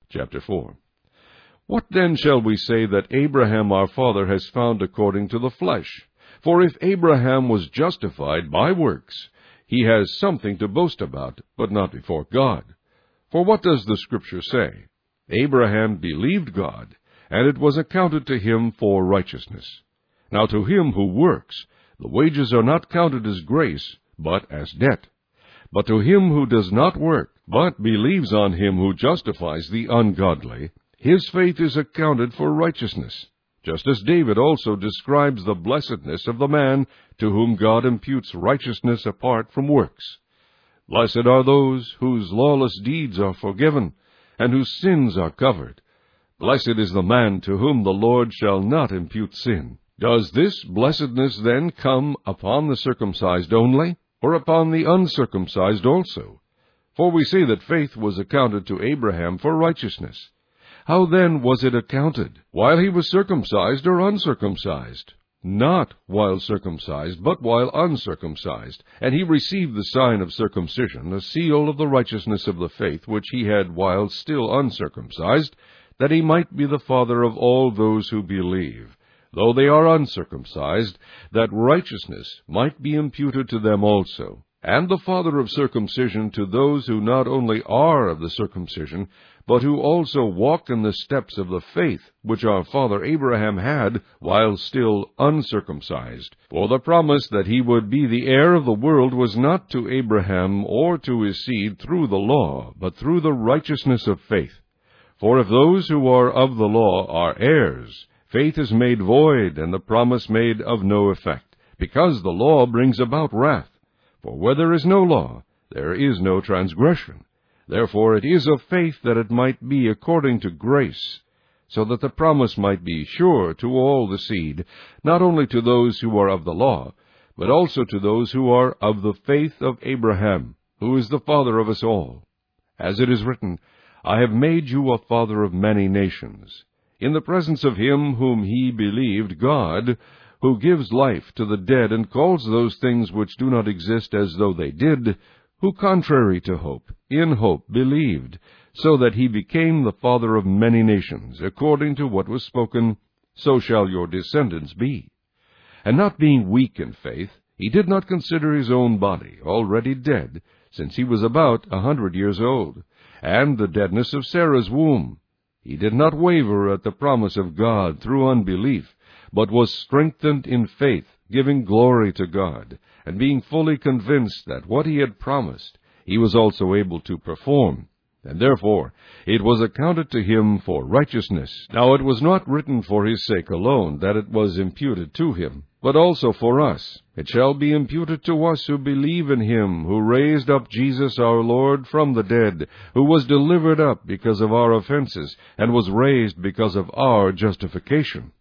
chapter 4. What then shall we say that Abraham our father has found according to the flesh? For if Abraham was justified by works, he has something to boast about, but not before God. For what does the Scripture say? Abraham believed God, and it was accounted to him for righteousness. Now to him who works, the wages are not counted as grace, but as debt. But to him who does not work, but believes on him who justifies the ungodly, his faith is accounted for righteousness. Just as David also describes the blessedness of the man to whom God imputes righteousness apart from works. Blessed are those whose lawless deeds are forgiven, and whose sins are covered. Blessed is the man to whom the Lord shall not impute sin. Does this blessedness then come upon the circumcised only, or upon the uncircumcised also? For we say that faith was accounted to Abraham for righteousness. How then was it accounted? While he was circumcised or uncircumcised? Not while circumcised, but while uncircumcised. And he received the sign of circumcision, a seal of the righteousness of the faith which he had while still uncircumcised, that he might be the father of all those who believe, though they are uncircumcised, that righteousness might be imputed to them also, and the father of circumcision to those who not only are of the circumcision, but who also walk in the steps of the faith which our father Abraham had while still uncircumcised. For the promise that he would be the heir of the world was not to Abraham or to his seed through the law, but through the righteousness of faith. For if those who are of the law are heirs, faith is made void, and the promise made of no effect, because the law brings about wrath. For where there is no law, there is no transgression. Therefore it is of faith that it might be according to grace, so that the promise might be sure to all the seed, not only to those who are of the law, but also to those who are of the faith of Abraham, who is the father of us all. As it is written, I have made you a father of many nations, in the presence of him whom he believed, God, who gives life to the dead and calls those things which do not exist as though they did, who contrary to hope, in hope believed, so that he became the father of many nations, according to what was spoken, so shall your descendants be. And not being weak in faith, he did not consider his own body already dead, since he was about 100 years old, and the deadness of Sarah's womb. He did not waver at the promise of God through unbelief, but was strengthened in faith, giving glory to God, and being fully convinced that what he had promised he was also able to perform. And therefore it was accounted to him for righteousness. Now it was not written for his sake alone that it was imputed to him, but also for us. It shall be imputed to us who believe in him, who raised up Jesus our Lord from the dead, who was delivered up because of our offenses, and was raised because of our justification.